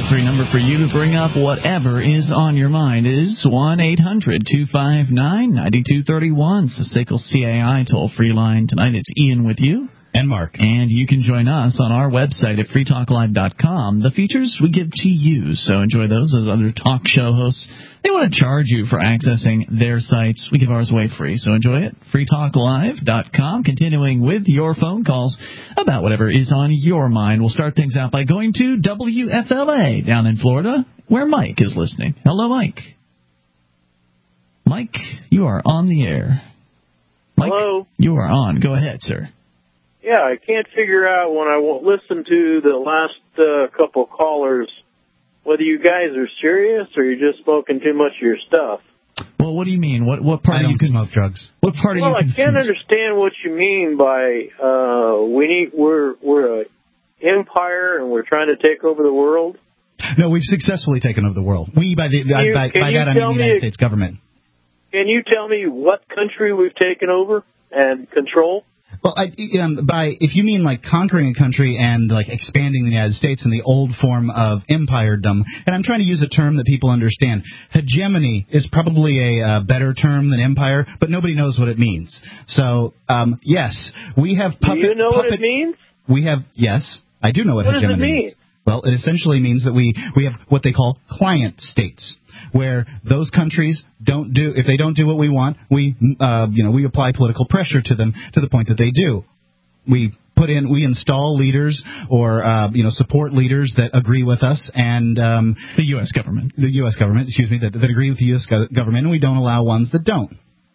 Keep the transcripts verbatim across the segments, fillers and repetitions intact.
toll-free number for you to bring up whatever is on your mind is one eight hundred two five nine nine two three one. It's the S A C L C A I toll-free line. Tonight it's Ian with you. And Mark. And you can join us on our website at free talk live dot com. The features we give to you, so enjoy those. Those other talk show hosts, they want to charge you for accessing their sites. We give ours away free, so enjoy it. free talk live dot com. Continuing with your phone calls about whatever is on your mind. We'll start things out by going to W F L A down in Florida, where Mike is listening. Hello, Mike. Mike, you are on the air. Mike, hello. You are on. Go ahead, sir. Yeah, I can't figure out when I listen to the last uh, couple of callers whether you guys are serious or you're just smoking too much of your stuff. Well, what do you mean? What what part I are don't you con- smoke drugs. What part well, are you I confused? can't understand what you mean by uh, we need we're we're a empire and we're trying to take over the world. No, we've successfully taken over the world. We by the by, you, by, by that I mean the United me, States government. Can you tell me what country we've taken over and control? Well, I, um, by if you mean like conquering a country and like expanding the United States in the old form of empiredom, and I'm trying to use a term that people understand. Hegemony is probably a uh, better term than empire, but nobody knows what it means. So, um, yes, we have puppet. Do you know puppet, what it means? We have yes, I do know what, what hegemony does it mean? means. Well, it essentially means that we, we have what they call client states, where those countries don't do, if they don't do what we want, we, uh, you know, we apply political pressure to them to the point that they do. We put in, we install leaders or, uh, you know, support leaders that agree with us and, um, the U S government, the U S government, excuse me, that, that agree with the U S government, and we don't allow ones that don't.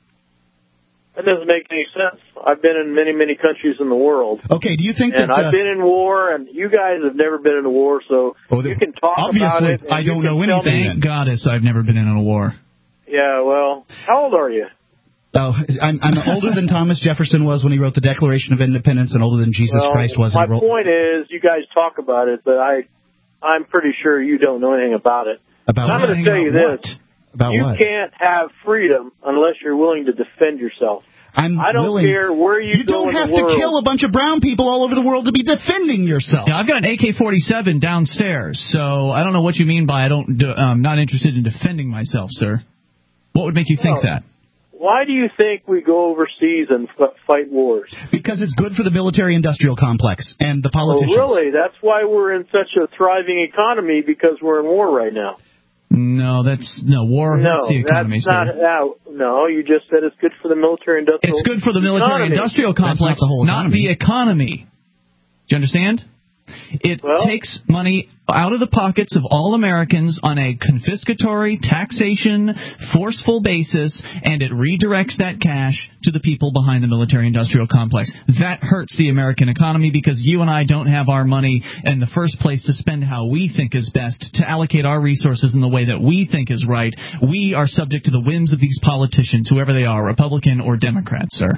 That doesn't make any sense. I've been in many, many countries in the world. Okay, do you think and that... And uh, I've been in war, and you guys have never been in a war, so oh, you can talk obviously, about it. I don't know anything. Thank goddess I've never been in a war. Yeah, well, how old are you? Oh, I'm, I'm older than Thomas Jefferson was when he wrote the Declaration of Independence, and older than Jesus well, Christ was. My in point is, you guys talk about it, but I, I'm pretty sure you don't know anything about it. About I'm going to tell you what? this. About you what? can't have freedom unless you're willing to defend yourself. I'm I don't willing. care where you, you go don't in have the world. to kill a bunch of brown people all over the world to be defending yourself. Yeah, I've got an A K forty-seven downstairs, so I don't know what you mean by I don't. Do, I'm not interested in defending myself, sir. What would make you think Well, that? Why do you think we go overseas and f- fight wars? Because it's good for the military-industrial complex and the politicians. Oh, really? That's why we're in such a thriving economy, because we're in war right now. No, that's no war no, hurts the economy, that's not, sir. No, no, you just said it's good for the military-industrial. It's good for the military-industrial complex, not the whole not the economy. Do you understand? It well, takes money out of the pockets of all Americans on a confiscatory, taxation, forceful basis, and it redirects that cash to the people behind the military-industrial complex. That hurts the American economy because you and I don't have our money in the first place to spend how we think is best, to allocate our resources in the way that we think is right. We are subject to the whims of these politicians, whoever they are, Republican or Democrat, sir.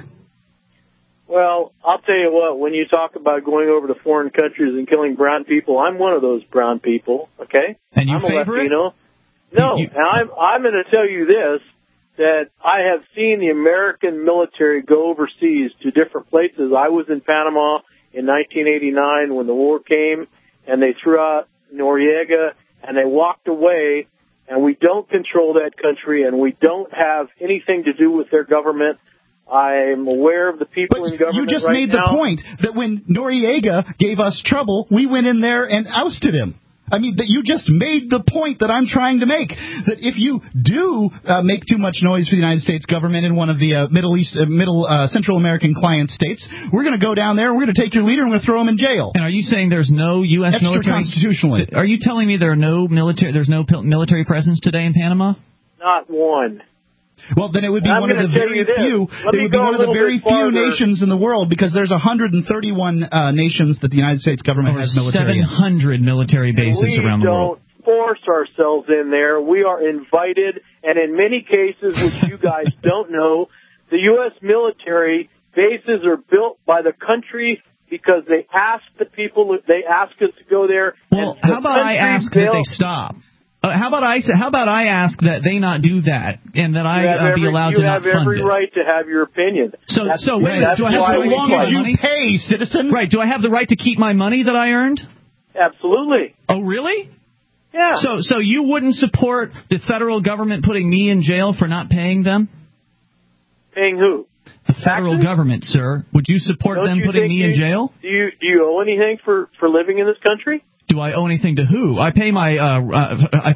Well, I'll tell you what, when you talk about going over to foreign countries and killing brown people, I'm one of those brown people, okay? And you I'm favor a Latino. it? No, You, you, and I'm, I'm going to tell you this, that I have seen the American military go overseas to different places. I was in Panama in nineteen eighty-nine when the war came, and they threw out Noriega, and they walked away, and we don't control that country, and we don't have anything to do with their government. I'm aware of the people but in government you just right made now. the point that when Noriega gave us trouble, we went in there and ousted him. I mean, that you just made the point that I'm trying to make, that if you do uh, make too much noise for the United States government in one of the uh, Middle East, uh, Middle uh, Central American client states, we're going to go down there and we're going to take your leader and we're going to throw him in jail. And are you saying there's no U S military? Extra-constitutionally. Are you telling me there are no military? There's no military presence today in Panama? Not one. Well, then it would be I'm one of the very few. Let it would be one of the very few nations in the world, because there's one hundred thirty-one uh, nations that the United States government Over has military. seven hundred military bases we around the world. We don't force ourselves in there. We are invited, and in many cases, which you guys don't know, the U S military bases are built by the country because they ask the people. They ask us to go there. Well, and how about I ask that they stop? Uh, how about I how about I ask that they not do that, and that I uh, every, be allowed to not fund it? You have every right to have your opinion. So, that's, so wait, that's do I have why the right as long to as you money? pay, citizen. Right? Do I have the right to keep my money that I earned? Absolutely. Oh, really? Yeah. So, so you wouldn't support the federal government putting me in jail for not paying them? Paying who? The federal Taxes? government, sir. Would you support Don't them you putting think me in you- jail? Do you do you owe anything for, for living in this country? Do I owe anything to who? I pay my uh, uh I,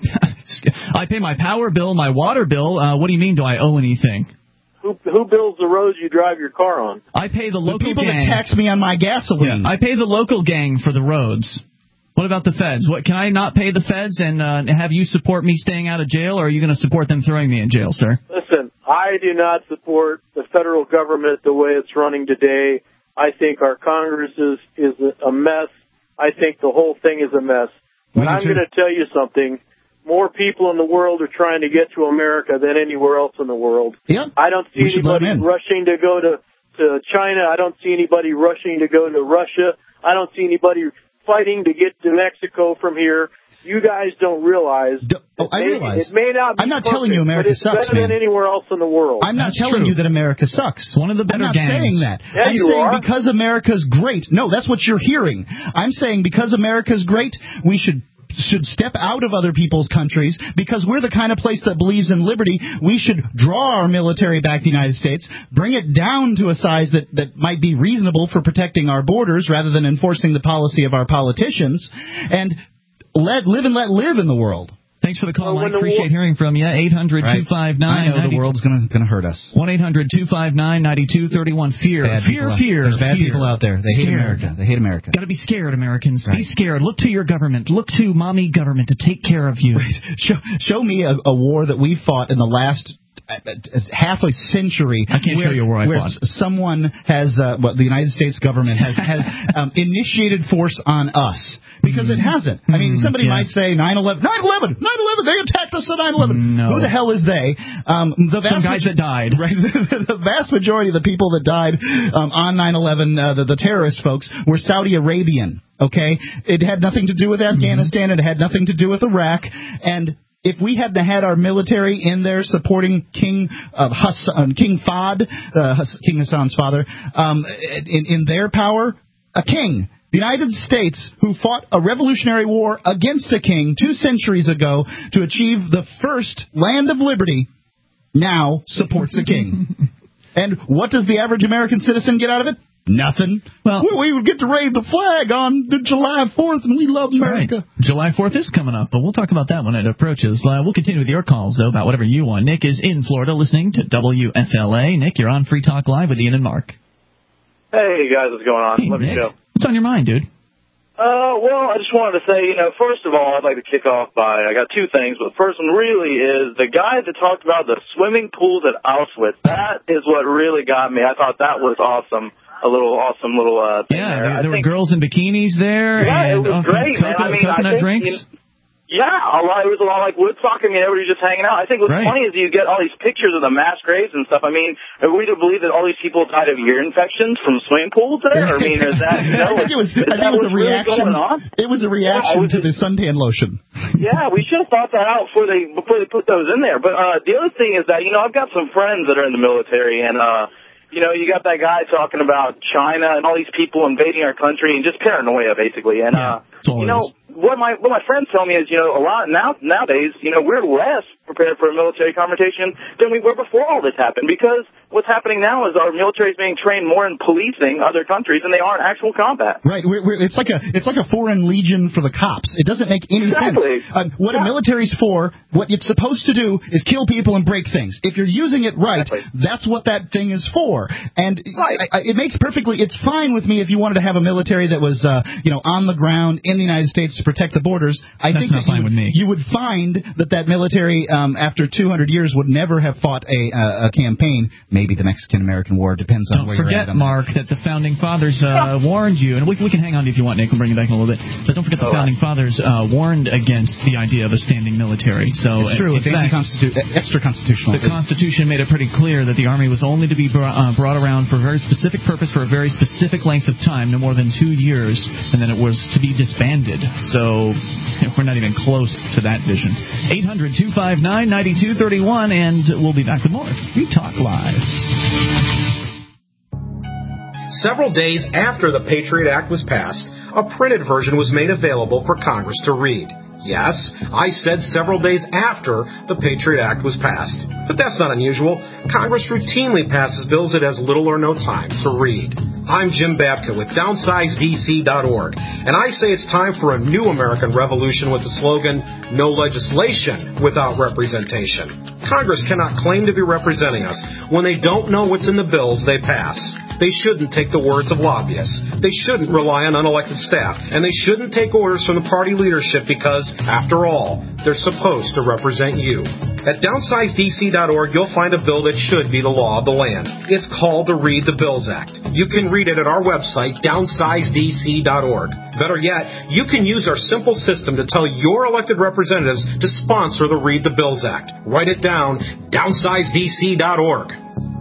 I pay my power bill, my water bill. Uh, what do you mean? Do I owe anything? Who who builds the roads you drive your car on? I pay the The local people gang. that tax me on my gasoline. Yeah, I pay the local gang for the roads. What about the feds? What can I not pay the feds and uh, have you support me staying out of jail, or are you going to support them throwing me in jail, sir? Listen, I do not support the federal government the way it's running today. I think our Congress is is a mess. I think the whole thing is a mess. But I'm going to tell you something. More people in the world are trying to get to America than anywhere else in the world. Yeah. I don't see We should let anybody them in. rushing to go to, to China. I don't see anybody rushing to go to Russia. I don't see anybody fighting to get to Mexico from here. You guys don't realize. D- oh, I it may, realize. It may not be I'm not perfect, telling you America but it's sucks, better man. than anywhere else in the world. I'm not That's telling true. you that America sucks. One of the better I'm not gangs. saying that. Yeah, I'm you saying are. because America's great. No, that's what you're hearing. I'm saying because America's great, we should should step out of other people's countries because we're the kind of place that believes in liberty. We should draw our military back to the United States, bring it down to a size that, that might be reasonable for protecting our borders rather than enforcing the policy of our politicians, and let live and let live in the world. Thanks for the call, Well, when Mike. the Appreciate war- hearing from you. eight hundred two five nine I know the world's gonna gonna hurt us. one eight hundred two five nine nine two three one. Fear. Bad fear, people out- fear. There's bad fear. people out there. They hate Scared. America. They hate America. Got to be scared, Americans. Be Right. scared. Look to your government. Look to mommy government to take care of you. Show, show me a, a war that we fought in the last uh, uh, half a century. I can't where, show you a war I where fought. s- someone has, uh, well, the United States government has has um, initiated force on us because it hasn't. I mean, Mm, somebody yeah. might say nine eleven, nine eleven, nine eleven. They attacked us at nine eleven. No. Who the hell is they? Um, the Some vast guys maj- that died. Right, the vast majority of the people that died um, on nine eleven, uh, the, the terrorist folks, were Saudi Arabian. Okay, it had nothing to do with Afghanistan. It had nothing to do with Iraq, and if we hadn't had our military in there supporting King uh, Hassan, King Fahd, uh, Hass- King Hassan's father, um, in, in their power, a king. The United States, who fought a revolutionary war against a king two centuries ago to achieve the first land of liberty, now supports a king. And what does the average American citizen get out of it? Nothing. Well- we, we would get to raise the flag on the July fourth, and we love America. Right. July fourth is coming up, but we'll talk about that when it approaches. Uh, we'll continue with your calls, though, about whatever you want. Nick is in Florida listening to W F L A. Nick, you're on Free Talk Live with Ian and Mark. Hey guys, what's going on? Hey, Love Nick. your show. What's on your mind, dude? Uh, well, I just wanted to say, you know, first of all, I'd like to kick off by, I got two things, but the first one really is the guy that talked about the swimming pools at Auschwitz. That is what really got me. I thought that was awesome. A little awesome little, uh, thing Yeah, there. there, I there were think, girls in bikinis there. Yeah, and it was uh, great, man. coconut, I mean, I coconut think, drinks. you know, yeah, a lot, it was a lot like Woodstock. I mean, everybody just hanging out. I think what's Right. funny is you get all these pictures of the mass graves and stuff. I mean, are we to believe that all these people died of ear infections from swimming pools there? I mean, is that, you know, I think it was, is I think that it was what's a really reaction. going on? It was a reaction Yeah, it was to the suntan lotion. Yeah, we should have thought that out before they before they put those in there. But uh, the other thing is that, you know, I've got some friends that are in the military, and uh, you know, you got that guy talking about China and all these people invading our country and just paranoia, basically. And Yeah, uh, that's all it you know, is. what my what my friends tell me is, you know, a lot now nowadays, you know, we're less prepared for a military confrontation than we were before all this happened, because what's happening now is our military is being trained more in policing other countries than they are in actual combat. Right, we're, we're, it's like a it's like a foreign legion for the cops. It doesn't make any Exactly. sense. Uh, what a Yeah. military's for, what it's supposed to do, is kill people and break things. If you're using it right, Exactly. that's what that thing is for. And Right. I, I, it makes perfectly. It's fine with me if you wanted to have a military that was, uh, you know, on the ground in the United States to protect the borders. I That's think not that fine you, with me. you would find that that military, um, after two hundred years, would never have fought a, uh, a campaign. Maybe the Mexican-American War depends on Don't where you're forget, at. on that. Mark, that the Founding Fathers uh, warned you, and we, we can hang on to you if you want, Nick. We'll bring you back in a little bit. But don't forget the All right. Founding Fathers uh, warned against the idea of a standing military. So It's true. in It's fact, anti-constitu- extra constitutional. the Constitution made it pretty clear that the Army was only to be brought, uh, brought around for a very specific purpose for a very specific length of time, no more than two years, and then it was to be disbanded. So we're not even close to that vision. eight hundred two five nine nine two three one, and we'll be back with more Free Talk Live. Several days after the Patriot Act was passed, a printed version was made available for Congress to read. Yes, I said several days after the Patriot Act was passed. But that's not unusual. Congress routinely passes bills it has little or no time to read. I'm Jim Babka with downsize D C dot org, and I say it's time for a new American revolution with the slogan, no legislation without representation. Congress cannot claim to be representing us when they don't know what's in the bills they pass. They shouldn't take the words of lobbyists. They shouldn't rely on unelected staff. And they shouldn't take orders from the party leadership because, after all, they're supposed to represent you. At downsize D C dot org, you'll find a bill that should be the law of the land. It's called the Read the Bills Act. You can read it at our website, downsize D C dot org. Better yet, you can use our simple system to tell your elected representatives to sponsor the Read the Bills Act. Write it down, downsize D C dot org.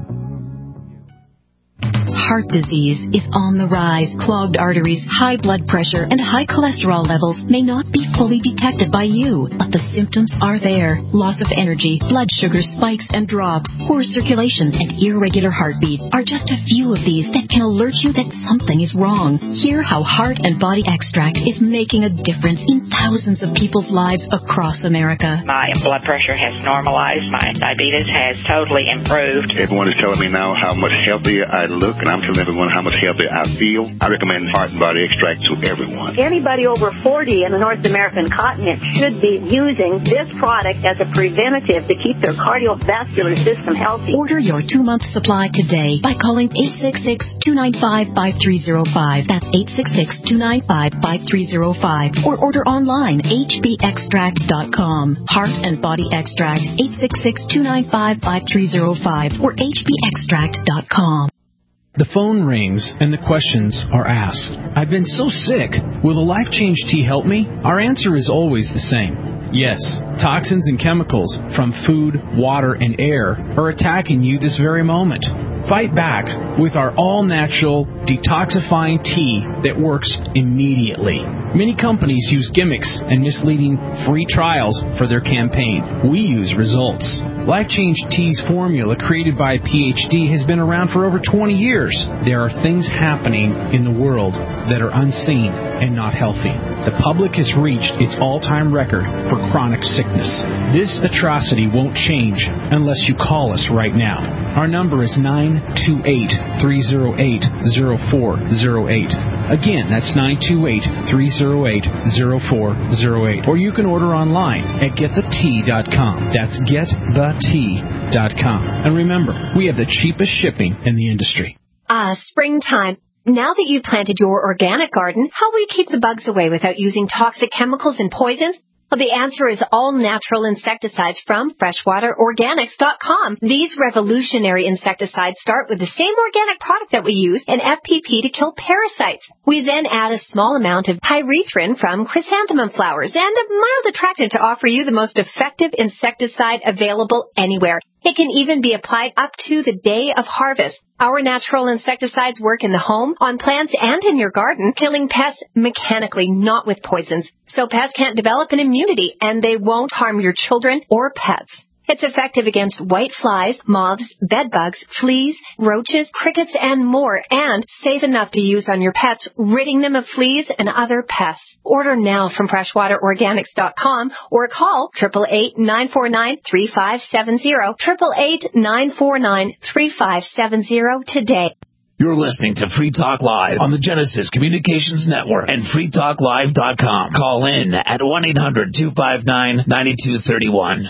Heart disease is on the rise. Clogged arteries, high blood pressure, and high cholesterol levels may not be fully detected by you, but the symptoms are there. Loss of energy, blood sugar spikes and drops, poor circulation, and irregular heartbeat are just a few of these that can alert you that something is wrong. Hear how Heart and Body Extract is making a difference in thousands of people's lives across America. My blood pressure has normalized. My diabetes has totally improved. Everyone is telling me now how much healthier I look, and I'm telling everyone how much healthier I feel. I recommend Heart and Body Extract to everyone. Anybody over forty in the North American continent should be using this product as a preventative to keep their cardiovascular system healthy. Order your two-month supply today by calling eight six six, two nine five, five three zero five. That's eight six six, two nine five, five three zero five. Or order online, h b extract dot com. Heart and Body Extract, eight six six, two nine five, five three zero five or h b extract dot com. The phone rings and the questions are asked. I've been so sick. Will the Life Change tea help me? Our answer is always the same. Yes, toxins and chemicals from food, water, and air are attacking you this very moment. Fight back with our all-natural detoxifying tea that works immediately. Many companies use gimmicks and misleading free trials for their campaign. We use results. Life Change Tea's formula, created by a P H D, has been around for over twenty years. There are things happening in the world that are unseen and not healthy. The public has reached its all-time record for chronic sickness. This atrocity won't change unless you call us right now. Our number is nine two eight, three zero eight, zero four zero eight. Again, that's nine two eight, three zero eight, zero four zero eight. Or you can order online at get the tea dot com. That's get the tea dot com. And remember, we have the cheapest shipping in the industry. Ah, uh, springtime. Now that you've planted your organic garden, how will you keep the bugs away without using toxic chemicals and poisons? Well, the answer is all natural insecticides from freshwater organics dot com. These revolutionary insecticides start with the same organic product that we use, an F P P, to kill parasites. We then add a small amount of pyrethrin from chrysanthemum flowers and a mild attractant to offer you the most effective insecticide available anywhere. It can even be applied up to the day of harvest. Our natural insecticides work in the home, on plants, and in your garden, killing pests mechanically, not with poisons. So pests can't develop an immunity, and they won't harm your children or pets. It's effective against white flies, moths, bedbugs, fleas, roaches, crickets, and more, and safe enough to use on your pets, ridding them of fleas and other pests. Order now from freshwater organics dot com or call eight eight eight, nine four nine, three five seven zero, eight eight eight, nine four nine, three five seven zero today. You're listening to Free Talk Live on the Genesis Communications Network and free talk live dot com. Call in at one eight hundred, two five nine, nine two three one.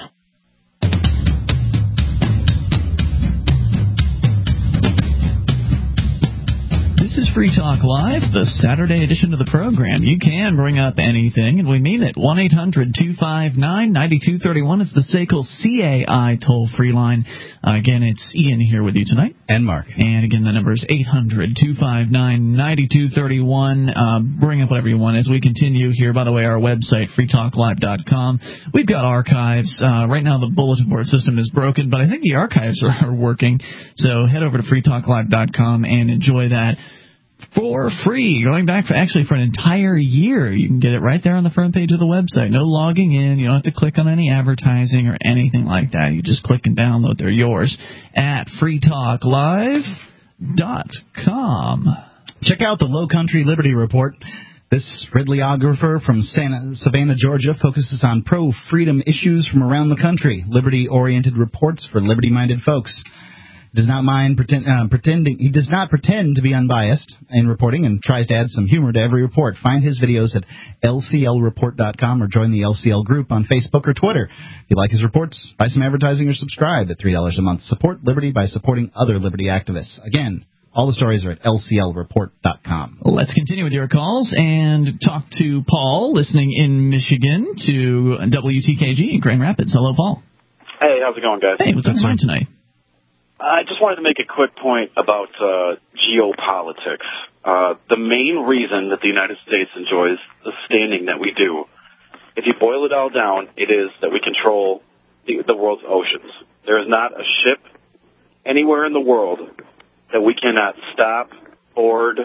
This is Free Talk Live, the Saturday edition of the program. You can bring up anything, and we mean it. one eight hundred, two five nine, nine two three one is the S A C L C A I toll-free line. Uh, again, it's Ian here with you tonight. And Mark. And again, the number is eight hundred, two five nine, nine two three one. Uh, bring up whatever you want as we continue here. By the way, our website, free talk live dot com. We've got archives. Uh, right now, the bulletin board system is broken, but I think the archives are, are working. So head over to free talk live dot com and enjoy that for free, going back for actually for an entire year. You can get it right there on the front page of the website. No logging in. You don't have to click on any advertising or anything like that. You just click and download. They're yours at free talk live dot com. Check out the Low Country Liberty Report. This Ridleyographer from Santa, Savannah, Georgia, focuses on pro-freedom issues from around the country, liberty-oriented reports for liberty-minded folks. Does not mind pretend, uh, pretending. He does not pretend to be unbiased in reporting and tries to add some humor to every report. Find his videos at L C L report dot com or join the L C L group on Facebook or Twitter. If you like his reports, buy some advertising or subscribe at three dollars a month. Support liberty by supporting other liberty activists. Again, all the stories are at L C L report dot com. Let's continue with your calls and talk to Paul, listening in Michigan to W T K G in Grand Rapids. Hello, Paul. Hey, how's it going, guys? Hey, what's on your mind tonight? I just wanted to make a quick point about uh, geopolitics. Uh, the main reason that the United States enjoys the standing that we do, if you boil it all down, it is that we control the, the world's oceans. There is not a ship anywhere in the world that we cannot stop, board.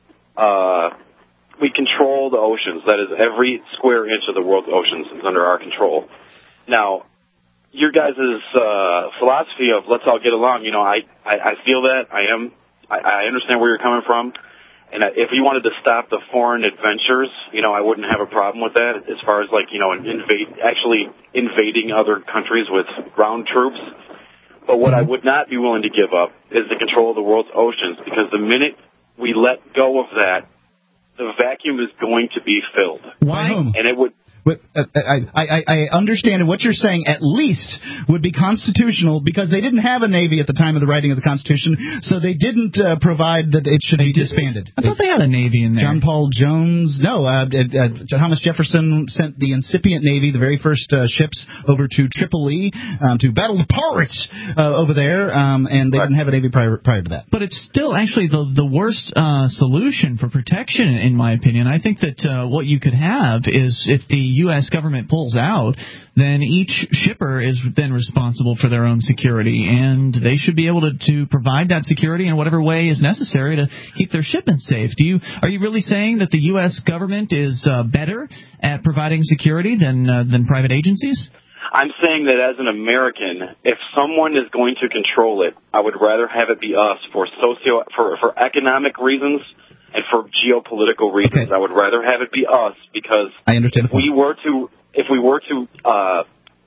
Uh, we control the oceans. That is, every square inch of the world's oceans is under our control. Now, your guys' uh, philosophy of let's all get along, you know, I, I, I feel that. I am. I, I understand where you're coming from. And if you wanted to stop the foreign adventures, you know, I wouldn't have a problem with that as far as, like, you know, invade, actually invading other countries with ground troops. But what I would not be willing to give up is the control of the world's oceans, because the minute we let go of that, the vacuum is going to be filled. Why? And it would... But, uh, I, I, I understand what you're saying at least would be constitutional, because they didn't have a Navy at the time of the writing of the Constitution, so they didn't uh, provide that it should they be disbanded. I thought they had a Navy in there. John Paul Jones, no, uh, uh, Thomas Jefferson sent the incipient Navy, the very first uh, ships, over to Tripoli um, to battle the pirates uh, over there, um, and they right. didn't have a Navy prior, prior to that. But it's still actually the, the worst uh, solution for protection, in my opinion. I think that uh, what you could have is if the U S government pulls out, then each shipper is then responsible for their own security, and they should be able to, to provide that security in whatever way is necessary to keep their shipments safe. Do you are you really saying that the U S government is uh, better at providing security than uh, than private agencies? I'm saying that as an American, if someone is going to control it, I would rather have it be us for socio for for economic reasons. And for geopolitical reasons, okay. I would rather have it be us, because I understand if we were to, if we were to uh,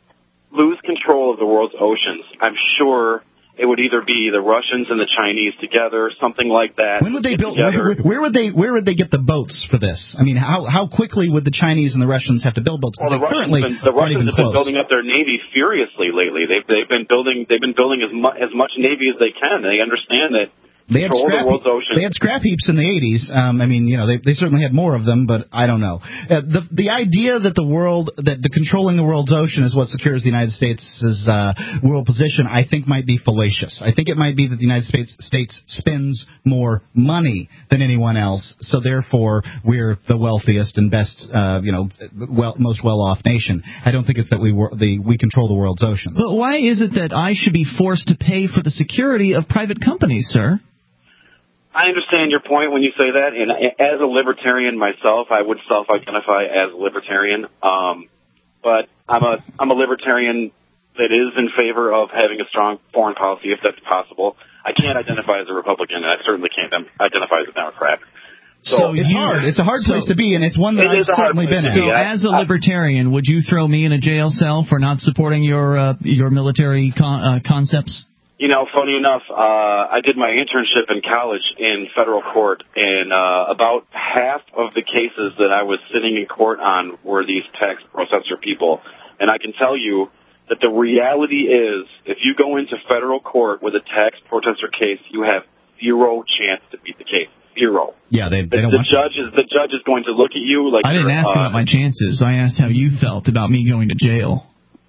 lose control of the world's oceans, I'm sure it would either be the Russians and the Chinese together, something like that. When would they build? Where, where would they? Where would they get the boats for this? I mean, how how quickly would the Chinese and the Russians have to build boats? Well, the Russians, currently been, the Russians have close. been building up their navy furiously lately. They've they've been building they've been building as much as much navy as they can. They understand that. They had, scrap, the they had scrap heaps in the eighties. Um, I mean, you know, they, they certainly had more of them, but I don't know. Uh, the the idea that the world, that the controlling the world's ocean is what secures the United States' uh, world position, I think might be fallacious. I think it might be that the United States, States spends more money than anyone else, so therefore we're the wealthiest and best, uh, you know, well, most well-off nation. I don't think it's that we were, the we control the world's oceans. But why is it that I should be forced to pay for the security of private companies, sir? I understand your point when you say that, and as a libertarian myself, I would self-identify as a libertarian. Um, but I'm a I'm a libertarian that is in favor of having a strong foreign policy, if that's possible. I can't identify as a Republican, and I certainly can't identify as a Democrat. So, so it's you, hard. It's a hard so, place to be, and it's one that it I've certainly been in. So, as a libertarian, would you throw me in a jail cell for not supporting your uh, your military con- uh, concepts? You know, funny enough, uh, I did my internship in college in federal court, and uh, about half of the cases that I was sitting in court on were these tax processor people. And I can tell you that the reality is, if you go into federal court with a tax protester case, you have zero chance to beat the case. Zero. Yeah, they, they the, don't the want judge is the judge is going to look at you like I didn't ask uh, about my chances. I asked how you felt about me going to jail.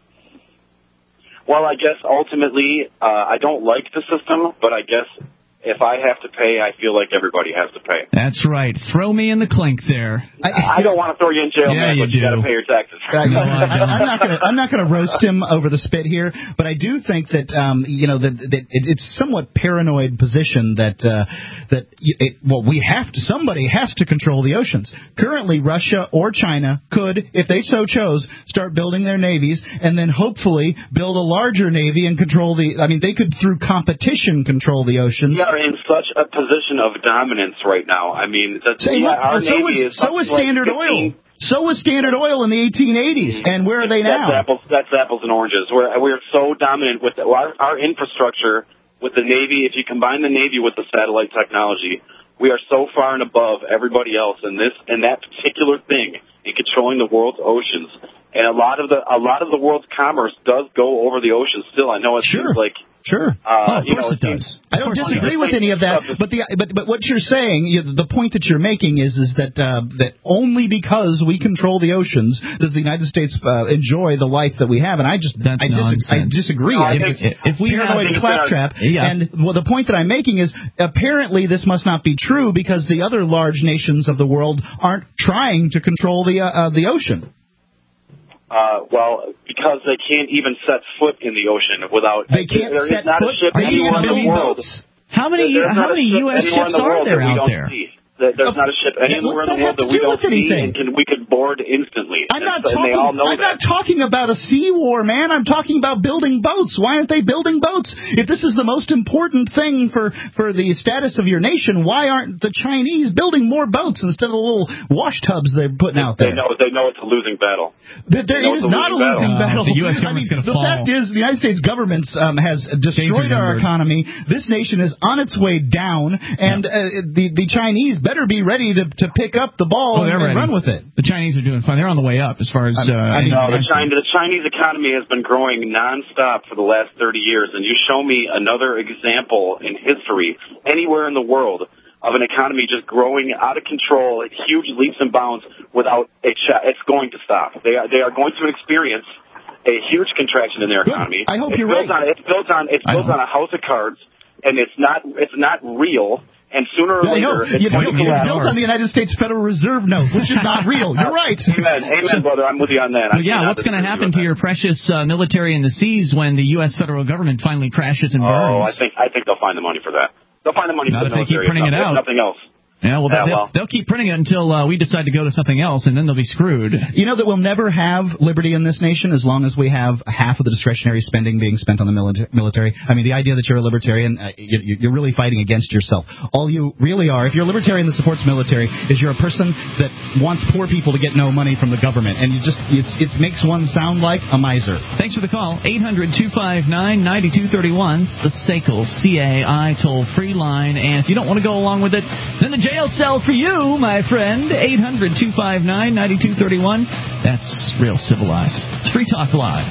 Well, I guess ultimately, uh, I don't like the system, but I guess if I have to pay, I feel like everybody has to pay. That's right. Throw me in the clink there. I, I don't want to throw you in jail, yeah, man, you but do. you got to pay your taxes. Uh, no, I'm not going to. I'm not going to roast him over the spit here, but I do think that um, you know that, that it, it's somewhat paranoid position that uh, that it, well, we have to. Somebody has to control the oceans. Currently, Russia or China could, if they so chose, start building their navies, and then hopefully build a larger navy and control the. I mean, they could through competition control the oceans. Yeah, are in such a position of dominance right now. I mean, the, so, yeah, our so Navy was, is so was Standard like Oil. So was Standard Oil in the eighteen eighties. And where are they now? That's apples, that's apples and oranges. We're, we're so dominant with the, our, our infrastructure, with the Navy. If you combine the Navy with the satellite technology, we are so far and above everybody else in this, in that particular thing, in controlling the world's oceans. And a lot of the, a lot of the world's commerce does go over the oceans still. I know it sure. seems like, Sure. Uh, oh, of you course know, it does. I don't disagree with any of that, but the but but what you're saying, you, the point that you're making is is that uh, that only because we control the oceans does the United States uh, enjoy the life that we have, and I just That's I, dis- I disagree. No, I I think think, it's if we paranoid and claptrap. Yeah. And well, the point that I'm making is apparently this must not be true because the other large nations of the world aren't trying to control the uh, uh, the ocean. Uh, well, because they can't even set foot in the ocean without. They can't there set is not foot. a ship They anywhere can't in the build world. boats. How many There's how not a many ship U S anywhere in ships the are world there that we out don't there? see. There's not a ship anywhere in the world that we don't see and can, we could board instantly. I'm not and talking. they all know I'm that. not talking about a sea war, man. I'm talking about building boats. Why aren't they building boats? If this is the most important thing for, for the status of your nation, why aren't the Chinese building more boats instead of the little wash tubs they're putting out there? They know. They know it's a losing battle. There, there is not a losing battle. Uh, the U S government's I mean, going to the fall. fact is, the United States government um, has destroyed our economy. This nation is on its way down, and yeah. uh, the the Chinese better be ready to to pick up the ball oh, and, and run with it. The Chinese are doing fine. They're on the way up as far as. Uh, I mean, no, the, China, the Chinese economy has been growing nonstop for the last thirty years, and you show me another example in history anywhere in the world of an economy just growing out of control at huge leaps and bounds without a ch- it's going to stop. They are they are going to experience a huge contraction in their economy. I hope it's you're built right. On, it's built on it's built on a house of cards, and it's not it's not real. And sooner or yeah, later, no, it's you going built, to collapse. built on the United States Federal Reserve note, which is not real. You're right. Amen, amen, brother. I'm with you on that. Well, yeah, what's going to happen to your precious uh, military in the seas when the U S federal government finally crashes and burns? Oh, I think I think they'll find the money for that. They'll find the money Not for if the they keep military. printing it if out. Nothing else. Yeah, well, yeah, they'll, well. they'll keep printing it until uh, we decide to go to something else, and then they'll be screwed. You know that we'll never have liberty in this nation as long as we have half of the discretionary spending being spent on the military. I mean, the idea that you're a libertarian, uh, you, you're really fighting against yourself. All you really are, if you're a libertarian that supports military, is you're a person that wants poor people to get no money from the government, and you just it's, it makes one sound like a miser. Thanks for the call. eight hundred two five nine nine two three one. It's the S A C L C A I toll-free line, and if you don't want to go along with it, then the jail cell for you, my friend. eight hundred two five nine nine two three one. That's real civilized. It's Free Talk Live.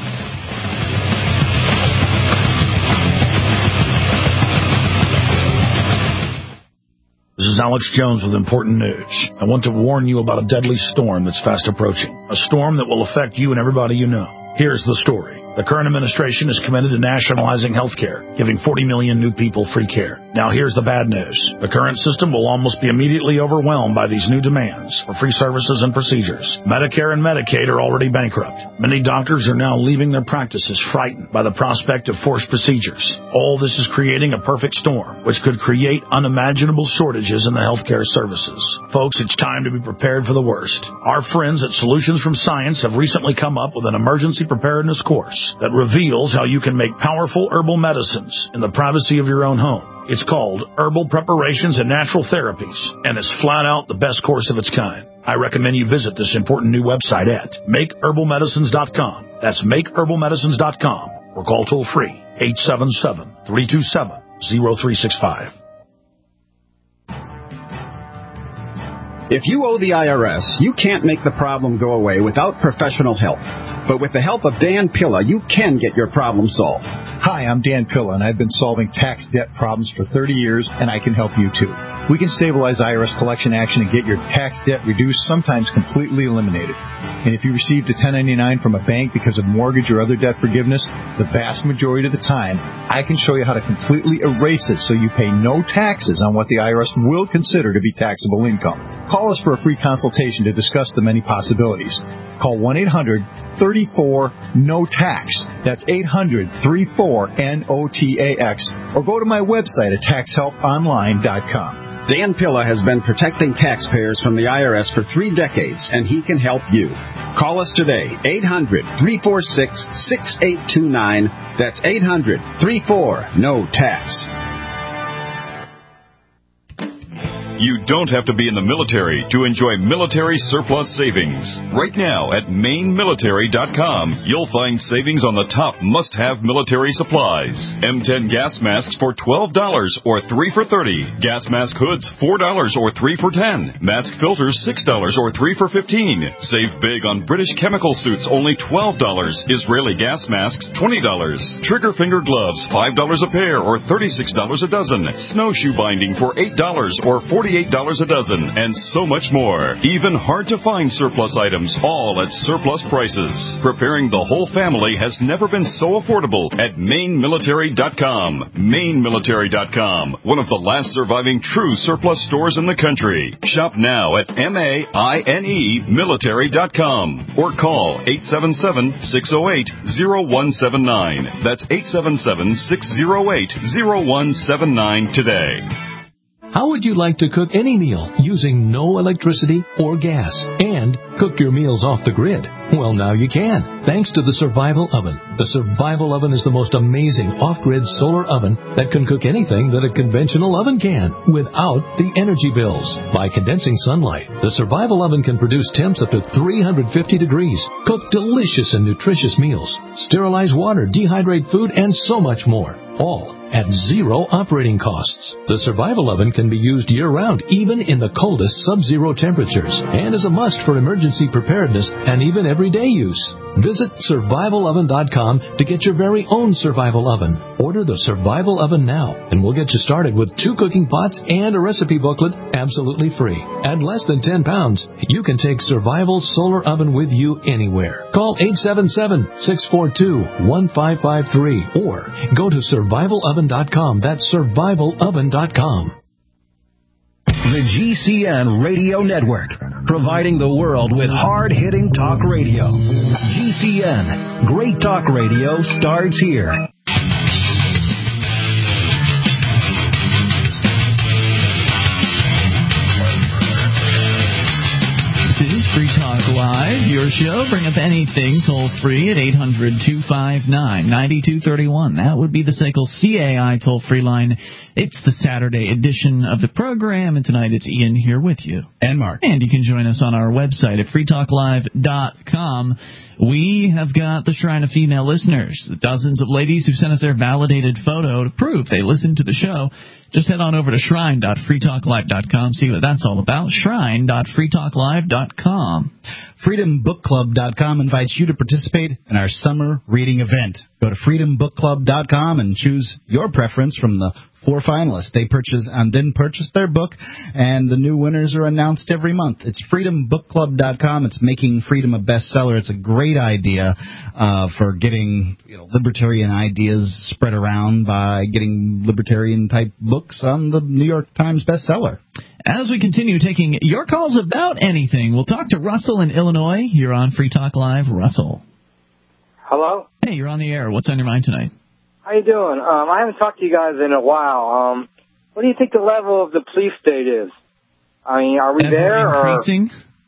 This is Alex Jones with important news. I want to warn you about a deadly storm that's fast approaching. A storm that will affect you and everybody you know. Here's the story. The current administration is committed to nationalizing health care, giving forty million new people free care. Now here's the bad news. The current system will almost be immediately overwhelmed by these new demands for free services and procedures. Medicare and Medicaid are already bankrupt. Many doctors are now leaving their practices frightened by the prospect of forced procedures. All this is creating a perfect storm, which could create unimaginable shortages in the healthcare services. Folks, it's time to be prepared for the worst. Our friends at Solutions from Science have recently come up with an emergency preparedness course that reveals how you can make powerful herbal medicines in the privacy of your own home. It's called Herbal Preparations and Natural Therapies, and it's flat out the best course of its kind. I recommend you visit this important new website at make herbal medicines dot com. That's make herbal medicines dot com, or call toll free eight seven seven, three two seven, zero three six five. If you owe the I R S, you can't make the problem go away without professional help. But with the help of Dan Pilla, you can get your problem solved. Hi, I'm Dan Pilla, and I've been solving tax debt problems for thirty years, and I can help you too. We can stabilize I R S collection action and get your tax debt reduced, sometimes completely eliminated. And if you received a ten ninety-nine from a bank because of mortgage or other debt forgiveness, the vast majority of the time, I can show you how to completely erase it so you pay no taxes on what the I R S will consider to be taxable income. Call us for a free consultation to discuss the many possibilities. Call one eight hundred, three four, N O T A X. That's eight hundred, three four, N O T A X. Or go to my website at tax help online dot com. Dan Pilla has been protecting taxpayers from the I R S for three decades, and he can help you. Call us today, eight hundred, three four six, six eight two nine. That's eight hundred, three four, N O T A X. You don't have to be in the military to enjoy military surplus savings. Right now at Maine Military dot com, you'll find savings on the top must-have military supplies. M ten gas masks for twelve dollars or three for thirty dollars. Gas mask hoods four dollars or three for ten dollars. Mask filters six dollars or three for fifteen dollars. Save big on British chemical suits, only twelve dollars. Israeli gas masks, twenty dollars. Trigger finger gloves, five dollars a pair or thirty-six dollars a dozen. Snowshoe binding for eight dollars or forty-eight dollars a dozen. And so much more. Even hard-to-find surplus items, all at surplus prices. Preparing the whole family has never been so affordable at Maine Military dot com. Maine Military dot com, one of the last surviving true surplus stores in the country. Shop now at M A I N E Military dot com or call eight seven seven, six oh eight, oh one seven nine. That's eight seven seven, six oh eight, oh one seven nine today. How would you like to cook any meal using no electricity or gas and cook your meals off the grid? Well, now you can, thanks to the Survival Oven. The Survival Oven is the most amazing off-grid solar oven that can cook anything that a conventional oven can without the energy bills. By condensing sunlight, the Survival Oven can produce temps up to three hundred fifty degrees, cook delicious and nutritious meals, sterilize water, dehydrate food, and so much more. All at zero operating costs. The Survival Oven can be used year-round, even in the coldest sub-zero temperatures, and is a must for emergency preparedness and even everyday use. Visit survival oven dot com to get your very own Survival Oven. Order the Survival Oven now, and we'll get you started with two cooking pots and a recipe booklet absolutely free. At less than ten pounds, you can take Survival Solar Oven with you anywhere. Call eight seven seven, six four two, one five five three or go to survival oven dot com. That's survival oven dot com. The G C N Radio Network, providing the world with hard-hitting talk radio. G C N, great talk radio starts here. This is Free Talk Live, your show. Bring up anything toll free at eight hundred, two five nine, nine two three one. That would be the S A C L C A I toll free line. It's the Saturday edition of the program, and tonight it's Ian here with you. And Mark. And you can join us on our website at free talk live dot com. We have got the Shrine of Female Listeners, the dozens of ladies who sent us their validated photo to prove they listened to the show. Just head on over to shrine dot free talk live dot com, see what that's all about, shrine dot free talk live dot com. freedom book club dot com invites you to participate in our summer reading event. Go to freedom book club dot com and choose your preference from the four finalists. They purchase and then purchase their book, and the new winners are announced every month. It's freedom book club dot com. It's making freedom a bestseller. It's a great idea uh, for getting you know, libertarian ideas spread around by getting libertarian-type books on the New York Times bestseller. As we continue taking your calls about anything, we'll talk to Russell in Illinois. You're on Free Talk Live. Russell. Hello? Hey, you're on the air. What's on your mind tonight? How you doing? Um, I haven't talked to you guys in a while. Um, what do you think the level of the police state is? I mean, are we Ever there? Increasing?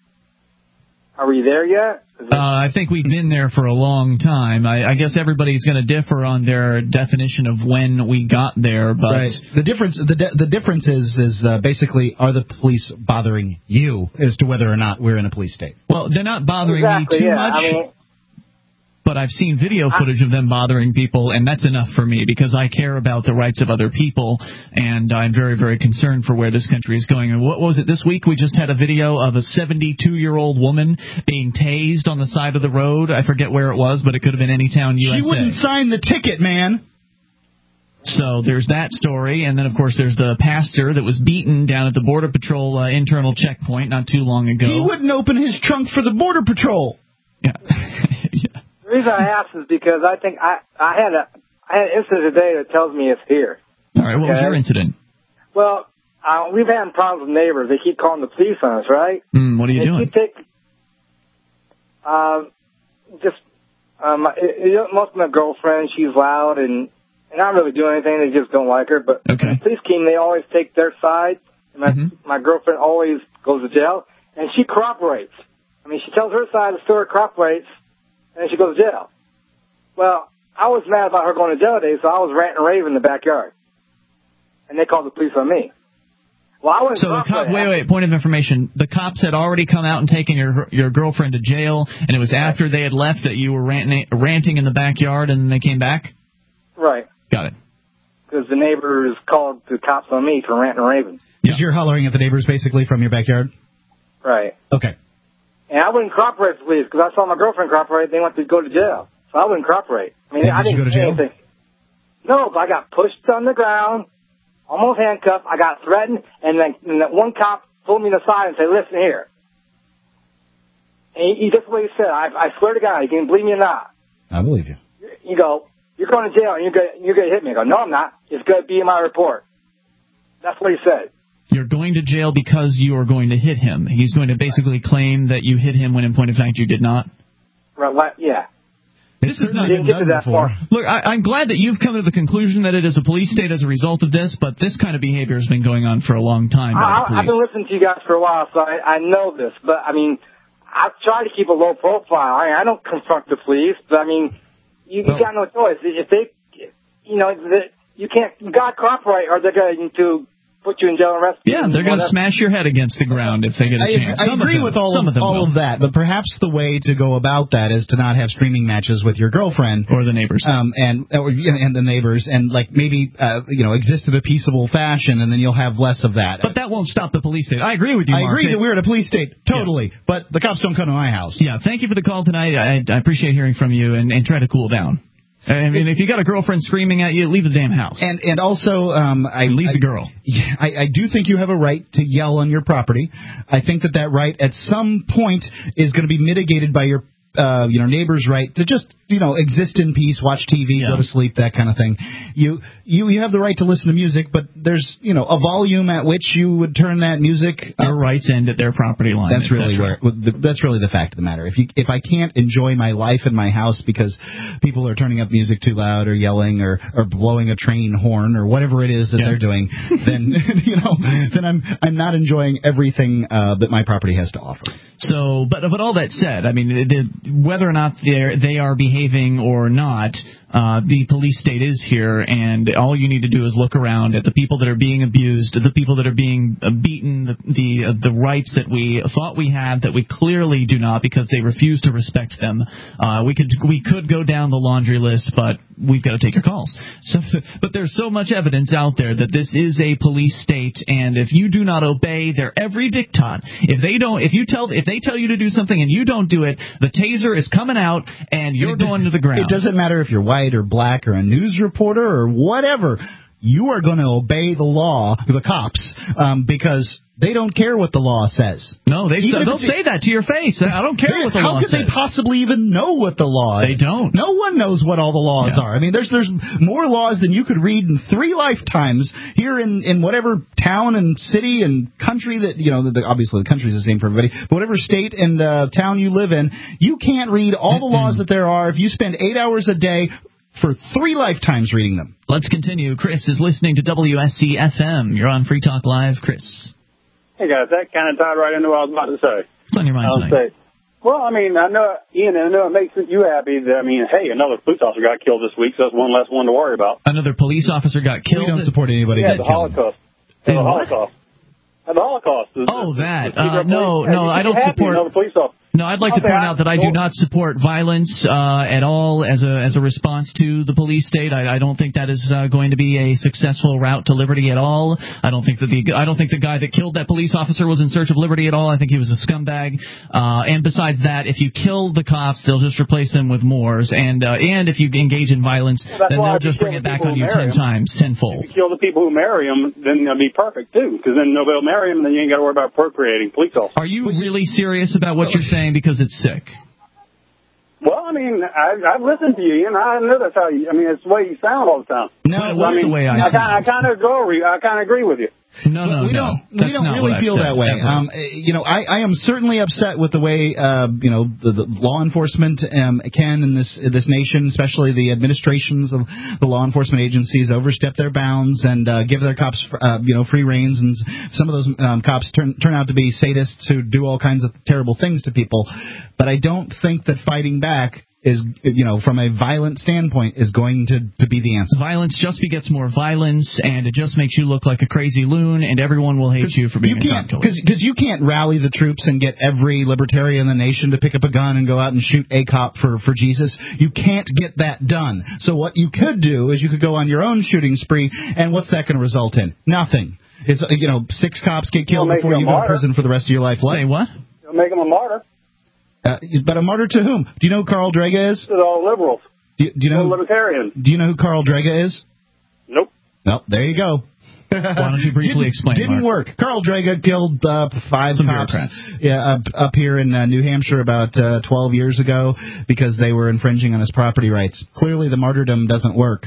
Or are we there yet? Uh, I think we've been there for a long time. I, I guess everybody's going to differ on their definition of when we got there, but right. the difference the de- the difference is is uh, basically, are the police bothering you as to whether or not we're in a police state? Well, they're not bothering exactly, me too yeah. much. I mean, But I've seen video footage of them bothering people, and that's enough for me because I care about the rights of other people, and I'm very, very concerned for where this country is going. And what was it this week? We just had a video of a seventy-two-year-old woman being tased on the side of the road. I forget where it was, but it could have been any town U S A. She wouldn't sign the ticket, man. So there's that story, and then, of course, there's the pastor that was beaten down at the Border Patrol uh, internal checkpoint not too long ago. He wouldn't open his trunk for the Border Patrol. Yeah. the reason I asked is because I think I, I had a I had an incident today that tells me it's here. All right, what okay? was your incident? Well, uh, we've had problems with neighbors. They keep calling the police on us, right? Mm, what are you they doing? Keep take, uh, just um, it, it, most of my girlfriend, she's loud and, and not really doing anything. They just don't like her. But okay. when the police came, they always take their side. And my mm-hmm. my girlfriend always goes to jail, and she cooperates. I mean, she tells her side of the story, cooperates, and then she goes to jail. Well, I was mad about her going to jail today, so I was ranting and raving in the backyard. And they called the police on me. Well, I wouldn't So the cop, wait, wait, point of information. The cops had already come out and taken your your girlfriend to jail, and it was after they had left that you were ranting, ranting in the backyard, and then they came back? Right. Got it. Because the neighbors called the cops on me for ranting and raving. Because you're hollering at the neighbors basically from your backyard? Right. Okay. And I wouldn't cooperate with the police because I saw my girlfriend cooperate. They went to go to jail. So I wouldn't cooperate. I mean, And I did you didn't go to say jail? anything. No, but I got pushed on the ground, almost handcuffed. I got threatened, and then and that one cop pulled me aside and said, listen here. And he, he just what he said. I, I swear to God, you can believe me or not. I believe you. You go, you're going to jail and you're going you're going to hit me. I go, no, I'm not. It's going to be in my report. That's what he said. You're going to jail because you are going to hit him. He's going to basically claim that you hit him when in point of fact you did not. Right, what, yeah. This is not didn't get to that far. Look, I, I'm glad that you've come to the conclusion that it is a police state as a result of this, but this kind of behavior has been going on for a long time by the I, police. I've been listening to you guys for a while, so I, I know this. But, I mean, I try to keep a low profile. I, I don't confront the police, but, I mean, you, you got no choice. If they, you know, the, you can't, you got to cooperate or they're going to put you in jail and arrest you. Yeah, they're going to smash your head against the ground if they get a I, chance. I Some agree of them, with all, some of, of, them all will. of that, but perhaps the way to go about that is to not have streaming matches with your girlfriend or the neighbors, um, and or, and the neighbors, and like maybe uh, you know exist in a peaceable fashion, and then you'll have less of that. But that won't stop the police state. I agree with you, I Mark. agree that we're in a police state, totally, yeah. But the cops don't come to my house. Yeah, thank you for the call tonight. I, I appreciate hearing from you, and, and try to cool down. I mean, if you got a girlfriend screaming at you, leave the damn house. And and also, um, I leave I, the girl. I, I do think you have a right to yell on your property. I think that that right at some point is going to be mitigated by your, uh, you know, neighbor's right to just, you know, exist in peace, watch T V, yeah. go to sleep, that kind of thing. You you you have the right to listen to music, but there's, you know, a volume at which you would turn that music. Your uh, rights end at their property line. That's really where. That's really the fact of the matter. If you if I can't enjoy my life in my house because people are turning up music too loud or yelling or, or blowing a train horn or whatever it is that yeah. they're doing, then you know, then I'm I'm not enjoying everything uh, that my property has to offer. So, but but all that said, I mean, the, whether or not they they are behaving or not, uh, the police state is here, and all you need to do is look around at the people that are being abused, the people that are being uh, beaten, the the, uh, the rights that we thought we had that we clearly do not because they refuse to respect them. Uh, we could we could go down the laundry list, but we've got to take your calls. So, but there's so much evidence out there that this is a police state, and if you do not obey their every diktat, if they don't, if you tell if they tell you to do something and you don't do it, the taser is coming out and you're going to the ground. It doesn't matter if you're white or black or a news reporter or whatever. You are going to obey the law, the cops, um, because they don't care what the law says. No, they say, they'll say that to your face. I don't care what the law says. How could they possibly even know what the law is? They don't. No one knows what all the laws yeah. are. I mean, there's there's more laws than you could read in three lifetimes here in, in whatever town and city and country that, you know, the, obviously the country is the same for everybody, but whatever state and uh, town you live in, you can't read all the laws that there are if you spend eight hours a day for three lifetimes reading them. Let's continue. Chris is listening to W S C F M. You're on Free Talk Live. Chris. Hey, guys, that kind of tied right into what I was about to say. What's on your mind tonight? Say, well, I mean, I know, Ian, I know it makes you happy that, I mean, hey, another police officer got killed this week, so that's one less one to worry about. Another police officer got killed? We don't support anybody yeah, that the killed Holocaust. Hey, the what? Holocaust. The Holocaust. The, oh, the, that. The uh, no, no, I don't support... Another police officer. No, I'd like to point out that I do not support violence uh, at all as a as a response to the police state. I, I don't think that is uh, going to be a successful route to liberty at all. I don't think that the I don't think the guy that killed that police officer was in search of liberty at all. I think he was a scumbag. Uh, and besides that, if you kill the cops, they'll just replace them with mores. And uh, and if you engage in violence, well, then they'll just bring it back on you ten times, tenfold. If you kill the people who marry them, then they'll be perfect too, because then they'll marry them, and then you ain't got to worry about procreating police officers. Are you really serious about what you're saying? Because it's sick. Well, I mean, I, I've listened to you, and I know that's how you. I mean, it's the way you sound all the time. No, it was I mean, the way I, I sound. I kind of agree. I kind of agree with you. No, no, we no. Don't, That's we don't not really what feel said, that way. Um, you know, I, I am certainly upset with the way, uh, you know, the, the law enforcement um, can in this in this nation, especially the administrations of the law enforcement agencies, overstep their bounds and uh, give their cops, uh, you know, free reins. And some of those um, cops turn turn out to be sadists who do all kinds of terrible things to people. But I don't think that fighting back is, you know, from a violent standpoint, is going to, to be the answer. Violence just begets more violence, and it just makes you look like a crazy loon, and everyone will hate you for being you a cop killer. Because you can't rally the troops and get every libertarian in the nation to pick up a gun and go out and shoot a cop for, for Jesus. You can't get that done. So what you could do is you could go on your own shooting spree, and what's that going to result in? Nothing. It's, you know, six cops get killed before you go to prison for the rest of your life. What? Say what? It'll make him a martyr. Uh, but a martyr to whom? Do you know who Carl Draga is? To all liberals. Do you, do you know all libertarians. Do you know who Carl Draga is? Nope. Nope. There you go. Why don't you briefly didn't, explain? Didn't Mark? work. Carl Draga killed uh, five Some cops. bureaucrats. Yeah, up, up here in uh, New Hampshire about uh, twelve years ago because they were infringing on his property rights. Clearly, the martyrdom doesn't work.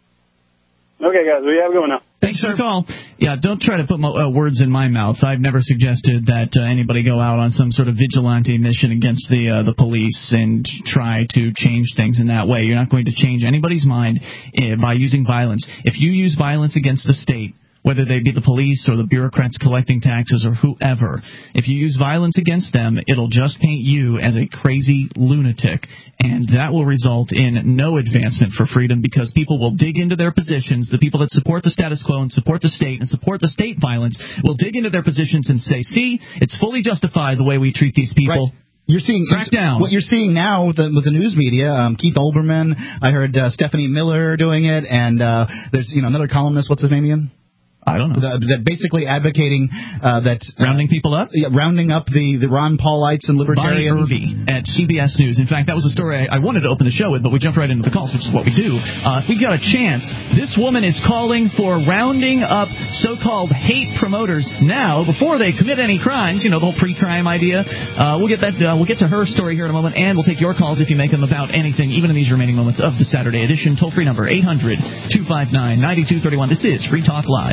Okay, guys, we have a good one now. Thanks for the call. Yeah, don't try to put mo- uh, words in my mouth. I've never suggested that uh, anybody go out on some sort of vigilante mission against the uh, the police and try to change things in that way. You're not going to change anybody's mind uh, by using violence. If you use violence against the state, whether they be the police or the bureaucrats collecting taxes or whoever, if you use violence against them, it'll just paint you as a crazy lunatic, and that will result in no advancement for freedom because people will dig into their positions. The people that support the status quo and support the state and support the state violence will dig into their positions and say, see, it's fully justified the way we treat these people. Right. You're seeing Crack down. What you're seeing now with the, with the news media. Um, Keith Olbermann, I heard uh, Stephanie Miller doing it, and uh, there's you know another columnist. What's his name again? I don't know. That basically advocating uh, that uh, rounding people up, yeah, rounding up the, the Ron Paulites and libertarians. Bonnie Irby at C B S News. In fact, that was a story I, I wanted to open the show with, but we jumped right into the calls, which is what we do. Uh, if we got a chance, this woman is calling for rounding up so-called hate promoters now before they commit any crimes. You know, the whole pre-crime idea. Uh, we'll get that. Uh, we'll get to her story here in a moment, and we'll take your calls if you make them about anything, even in these remaining moments of the Saturday edition. Toll-free number eight hundred two five nine nine two three one. This is Free Talk Live.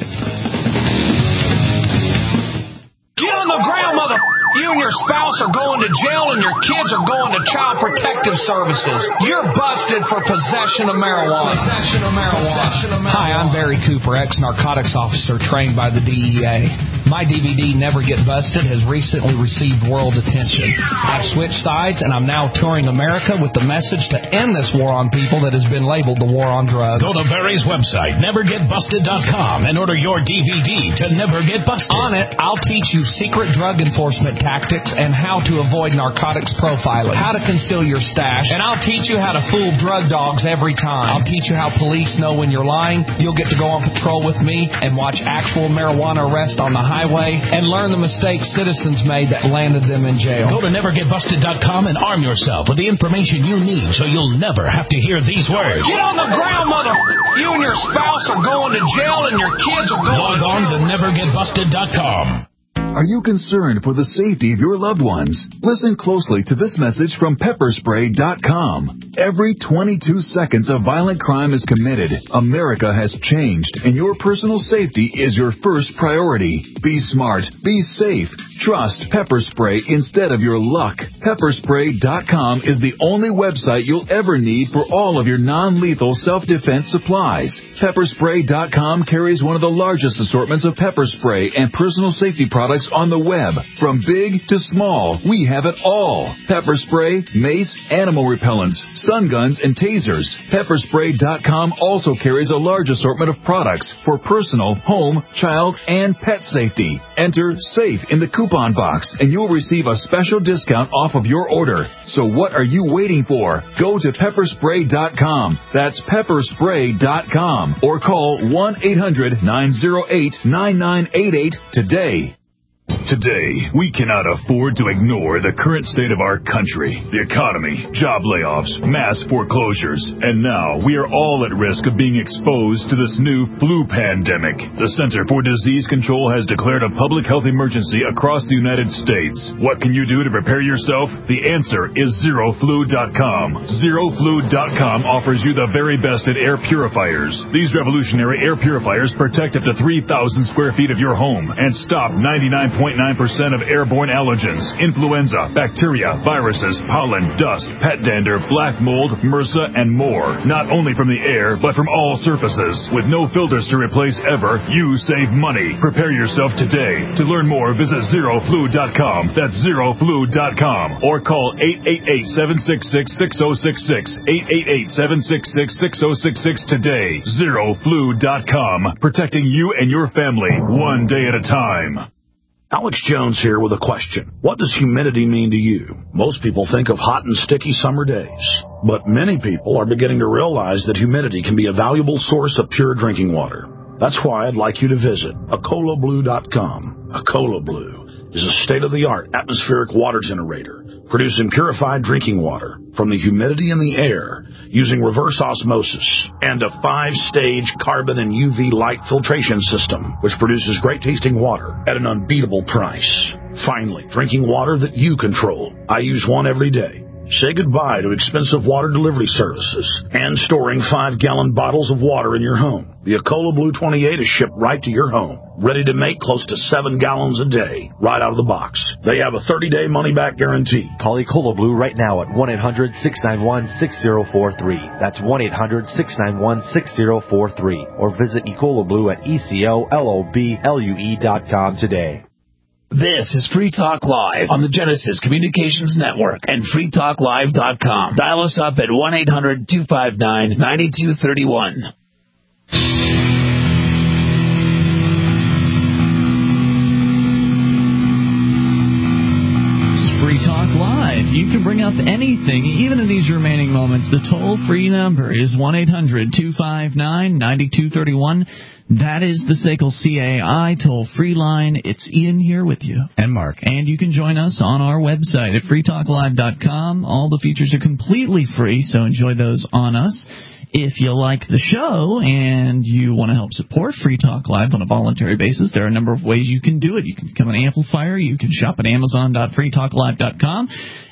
Get on the ground, mother! You and your spouse are going to jail and your kids are going to Child Protective Services. You're busted for possession of marijuana. Possession of marijuana. Possession of marijuana. Hi, I'm Barry Cooper, ex-narcotics officer trained by the D E A. My D V D, Never Get Busted, has recently received world attention. I've switched sides and I'm now touring America with the message to end this war on people that has been labeled the war on drugs. Go to Barry's website, never get busted dot com, and order your D V D to Never Get Busted. On it, I'll teach you secret drug enforcement tactics and how to avoid narcotics profiling, how to conceal your stash, and I'll teach you how to fool drug dogs every time. I'll teach you how police know when you're lying. You'll get to go on patrol with me and watch actual marijuana arrest on the highway and learn the mistakes citizens made that landed them in jail. Go to never get busted dot com and arm yourself with the information you need so you'll never have to hear these words. Get on the ground, mother! You and your spouse are going to jail and your kids are going Log to on jail. to never get busted dot com. Are you concerned for the safety of your loved ones? Listen closely to this message from pepper spray dot com. Every twenty-two seconds a violent crime is committed. America has changed, and your personal safety is your first priority. Be smart. Be safe. Trust Pepper Spray instead of your luck. pepper spray dot com is the only website you'll ever need for all of your non-lethal self-defense supplies. pepper spray dot com carries one of the largest assortments of pepper spray and personal safety products on the web. From big to small, we have it all. Pepper spray, mace, animal repellents, stun guns, and tasers. pepper spray dot com also carries a large assortment of products for personal, home, child, and pet safety. Enter SAFE in the coupon box, and you'll receive a special discount off of your order. So what are you waiting for? Go to pepper spray dot com. That's pepper spray dot com. Or call one eight hundred nine oh eight nine nine eight eight today. Today, we cannot afford to ignore the current state of our country, the economy, job layoffs, mass foreclosures, and now we are all at risk of being exposed to this new flu pandemic. The Center for Disease Control has declared a public health emergency across the United States. What can you do to prepare yourself? The answer is zero flu dot com. zero flu dot com offers you the very best in air purifiers. These revolutionary air purifiers protect up to three thousand square feet of your home and stop ninety-nine point point nine percent of airborne allergens, influenza, bacteria, viruses, pollen, dust, pet dander, black mold, MRSA, and more. Not only from the air, but from all surfaces. With no filters to replace ever, you save money. Prepare yourself today. To learn more, visit zero flu dot com. That's zero flu dot com. Or call eight eight eight, seven six six, six zero six six. eight eight eight, seven six six, six zero six six today. zero flu dot com. Protecting you and your family one day at a time. Alex Jones here with a question. What does humidity mean to you? Most people think of hot and sticky summer days, but many people are beginning to realize that humidity can be a valuable source of pure drinking water. That's why I'd like you to visit Acola Blue dot com. Acola Blue is a state-of-the-art atmospheric water generator producing purified drinking water from the humidity in the air using reverse osmosis and a five-stage carbon and U V light filtration system, which produces great-tasting water at an unbeatable price. Finally, drinking water that you control. I use one every day. Say goodbye to expensive water delivery services and storing five-gallon bottles of water in your home. The Acola Blue twenty-eight is shipped right to your home, ready to make close to seven gallons a day, right out of the box. They have a thirty-day money-back guarantee. Call Acola Blue right now at one eight hundred, six nine one, six zero four three. That's one eight hundred, six nine one, six zero four three. Or visit Ecola Blue at E C O L O B L U E dot com today. This is Free Talk Live on the Genesis Communications Network and free talk live dot com. Dial us up at one eight hundred, two five nine, nine two three one. Free Talk Live. You can bring up anything, even in these remaining moments. The toll-free number is one eight hundred, two five nine, nine two three one. That is the S A C L C A I toll-free line. It's Ian here with you. And Mark. And you can join us on our website at free talk live dot com. All the features are completely free, so enjoy those on us. If you like the show and you want to help support Free Talk Live on a voluntary basis, there are a number of ways you can do it. You can become an amplifier. You can shop at amazon dot free talk live dot com.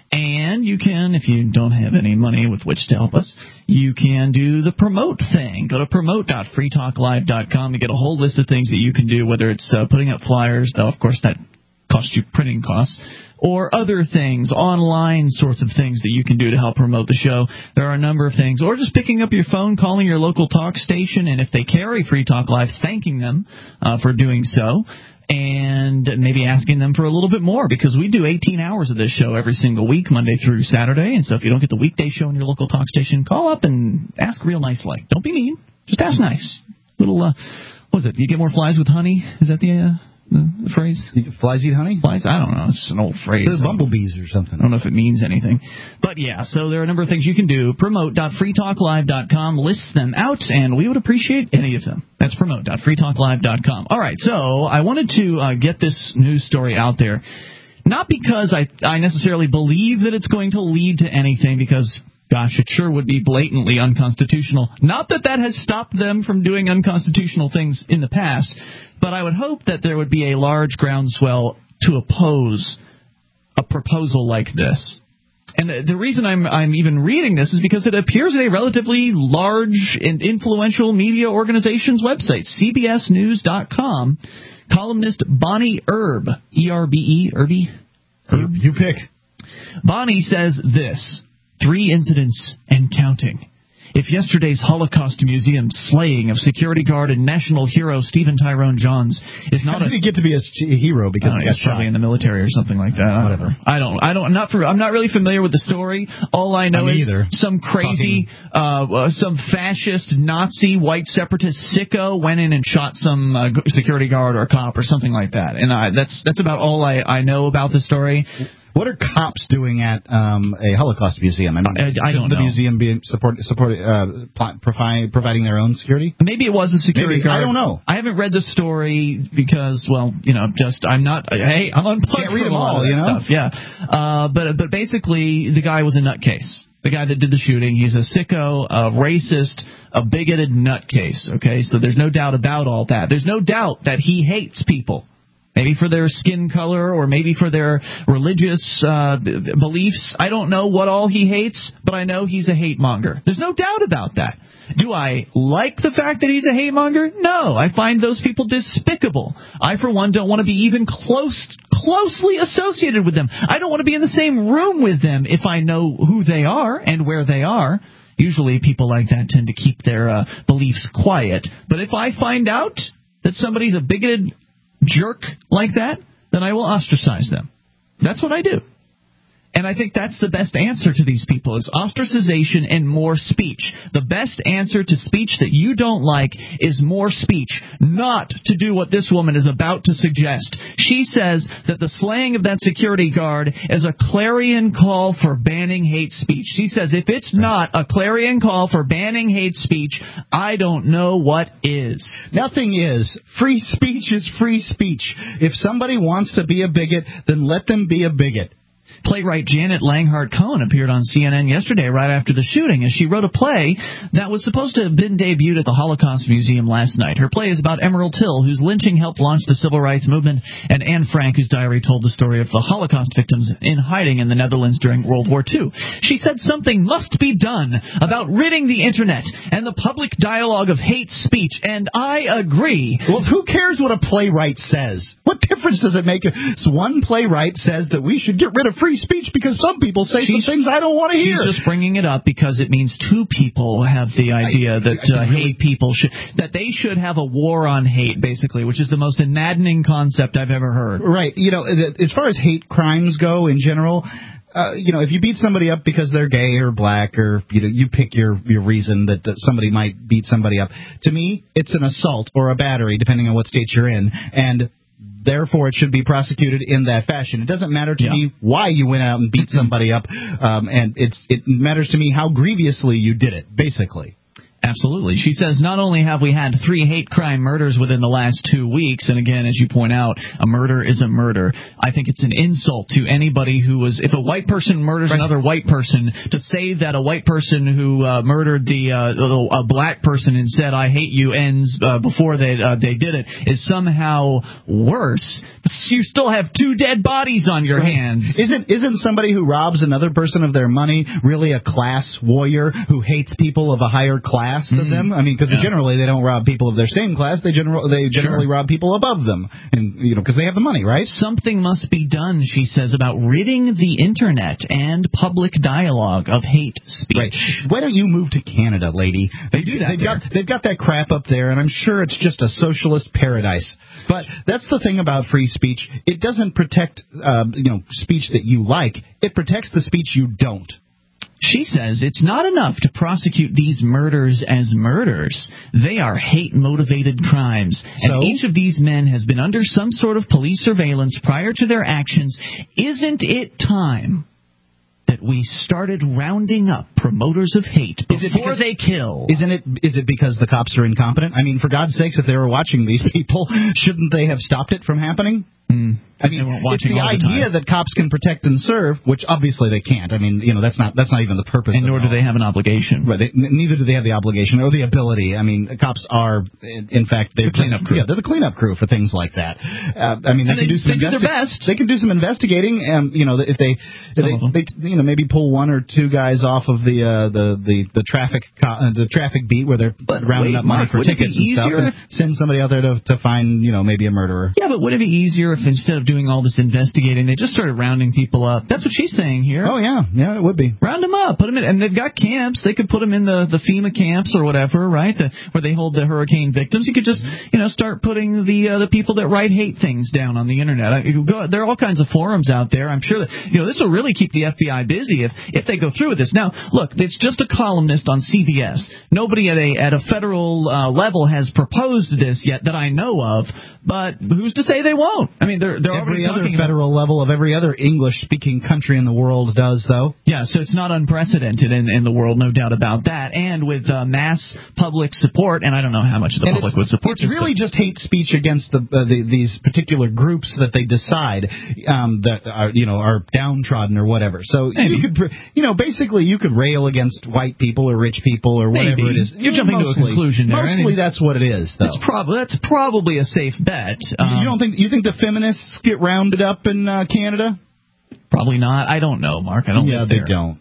And you can, if you don't have any money with which to help us, you can do the promote thing. Go to promote dot free talk live dot com and get a whole list of things that you can do, whether it's uh, putting up flyers, though, of course, that costs you printing costs, or other things, online sorts of things that you can do to help promote the show. There are a number of things. Or just picking up your phone, calling your local talk station, and if they carry Free Talk Live, thanking them uh, for doing so. And maybe asking them for a little bit more, because we do eighteen hours of this show every single week, Monday through Saturday. And so if you don't get the weekday show on your local talk station, call up and ask real nice like. Don't be mean. Just ask nice. Little, uh, what is it? You get more flies with honey? Is that the, uh, the, the phrase? Flies eat honey? Flies? I don't know. It's an old phrase. There's bumblebees or something. I don't know if it means anything. But yeah, so there are a number of things you can do. promote dot free talk live dot com lists them out, and we would appreciate any of them. That's promote dot free talk live dot com. All right, so I wanted to uh, get this news story out there, not because I, I necessarily believe that it's going to lead to anything, because, gosh, it sure would be blatantly unconstitutional. Not that that has stopped them from doing unconstitutional things in the past, but I would hope that there would be a large groundswell to oppose a proposal like this. And the reason I'm I'm even reading this is because it appears at a relatively large and influential media organization's website, C B S news dot com. Columnist Bonnie Erb, E R B E, Irby? Herb? You pick. Bonnie says this: three incidents and counting. If yesterday's Holocaust Museum slaying of security guard and national hero Stephen Tyrone Johns is not How a did he get to be a hero because uh, he got he's probably shot? in the military or something like that. Whatever. I don't. I don't. I'm not. For, I'm not really familiar with the story. All I know Me is either. some crazy, uh, uh, some fascist Nazi white separatist sicko went in and shot some uh, security guard or cop or something like that. And I, that's that's about all I, I know about the story. What are cops doing at um, a Holocaust museum? I mean, I, I don't the know. museum being support, support, uh, pl- provide, providing their own security? Maybe it was a security Maybe. guard. I don't know. I haven't read the story because, well, you know, just I'm not. Hey, I'm unplugged Can't read from them a lot all, of that you know? stuff. Yeah, uh, but but basically, the guy was a nutcase. The guy that did the shooting, he's a sicko, a racist, a bigoted nutcase. Okay, so there's no doubt about all that. There's no doubt that he hates people. Maybe for their skin color or maybe for their religious uh, beliefs. I don't know what all he hates, but I know he's a hate monger. There's no doubt about that. Do I like the fact that he's a hate monger? No. I find those people despicable. I, for one, don't want to be even close closely associated with them. I don't want to be in the same room with them if I know who they are and where they are. Usually people like that tend to keep their uh, beliefs quiet. But if I find out that somebody's a bigoted jerk like that, then I will ostracize them. That's what I do. And I think that's the best answer to these people is ostracization and more speech. The best answer to speech that you don't like is more speech, not to do what this woman is about to suggest. She says that the slaying of that security guard is a clarion call for banning hate speech. She says if it's not a clarion call for banning hate speech, I don't know what is. Nothing is. Free speech is free speech. If somebody wants to be a bigot, then let them be a bigot. Playwright Janet Langhart Cohen appeared on C N N yesterday right after the shooting as she wrote a play that was supposed to have been debuted at the Holocaust Museum last night. Her play is about Emerald Till, whose lynching helped launch the civil rights movement, and Anne Frank, whose diary told the story of the Holocaust victims in hiding in the Netherlands during World War Two. She said something must be done about ridding the Internet and the public dialogue of hate speech, and I agree. Well, who cares what a playwright says? What difference does it make if one playwright says that we should get rid of free speech because some people say she's, some things I don't want to hear? She's just bringing it up because it means two people have the idea I, that uh, I really, hate people should, that they should have a war on hate, basically, which is the most maddening concept I've ever heard. Right. You know, as far as hate crimes go in general, Uh, you know, if you beat somebody up because they're gay or black or, you know, you pick your, your reason that, that somebody might beat somebody up. To me, it's an assault or a battery, depending on what state you're in, and therefore it should be prosecuted in that fashion. It doesn't matter to yeah. me why you went out and beat somebody up, um, and it's it matters to me how grievously you did it, basically. Absolutely. She says not only have we had three hate crime murders within the last two weeks, and again, as you point out, a murder is a murder. I think it's an insult to anybody who was, if a white person murders right. another white person, to say that a white person who uh, murdered the uh, a black person and said, I hate you, ends uh, before they uh, they did it, is somehow worse. You still have two dead bodies on your right. hands. Isn't, isn't somebody who robs another person of their money really a class warrior who hates people of a higher class than mm. them? I mean, because yeah. generally they don't rob people of their same class. They, general, they generally sure. rob people above them, and you know, because they have the money, right? Something must be done, she says, about ridding the Internet and public dialogue of hate speech. Right. Why don't you move to Canada, lady? They do that they've got, they've got that crap up there, and I'm sure it's just a socialist paradise. But that's the thing about free speech. It doesn't protect, uh, you know, speech that you like. It protects the speech you don't. She says it's not enough to prosecute these murders as murders. They are hate-motivated crimes. So? And each of these men has been under some sort of police surveillance prior to their actions. Isn't it time that we started rounding up promoters of hate before because, they kill? Isn't it? Is it because the cops are incompetent? I mean, for God's sakes, if they were watching these people, shouldn't they have stopped it from happening? Mm. I mean, it's the idea the that cops can protect and serve, which obviously they can't. I mean, you know, that's not that's not even the purpose. And nor do they have an obligation. Right. They, neither do they have the obligation or the ability. I mean, cops are, in fact, they're the cleanup crew. Yeah, they're the cleanup crew for things like that. Uh, I mean, they, they can do some. They do their best. They can do some investigating. Um, you know, if they, if they, they, you know, maybe pull one or two guys off of the uh, the the the traffic co- uh, the traffic beat where they're but rounding wait, up money Mark, for tickets and stuff, and send somebody out there to to find, you know, maybe a murderer. Yeah, but would it be easier if instead of doing all this investigating, they just started rounding people up? That's what she's saying here. Oh, yeah. Yeah, it would be. Round them up. Put them in. And they've got camps. They could put them in the, the FEMA camps or whatever, right, the, where they hold the hurricane victims. You could just, you know, start putting the uh, the people that write hate things down on the Internet. I, go, there are all kinds of forums out there. I'm sure that, you know, this will really keep the F B I busy if, if they go through with this. Now, look, it's just a columnist on C B S. Nobody at a, at a federal uh, level has proposed this yet that I know of, but who's to say they won't? I mean, they're, they're every already other talking federal about, level of every other English-speaking country in the world does, though. Yeah, so it's not unprecedented in, in the world, no doubt about that. And with uh, mass public support, and I don't know how much the and public would support it's this. It's really but, just hate speech against the, uh, the these particular groups that they decide um, that are, you know, are downtrodden or whatever. So Maybe. you could, you know, basically you could rail against white people or rich people or whatever Maybe. it is. You're jumping mostly, to a conclusion there. Mostly I mean, that's what it is, though. That's, prob- that's probably a safe bet. Um, you don't think you think the feminists get rounded up in uh, Canada? Probably not. I don't know, Mark. I don't. Yeah, live they there. don't.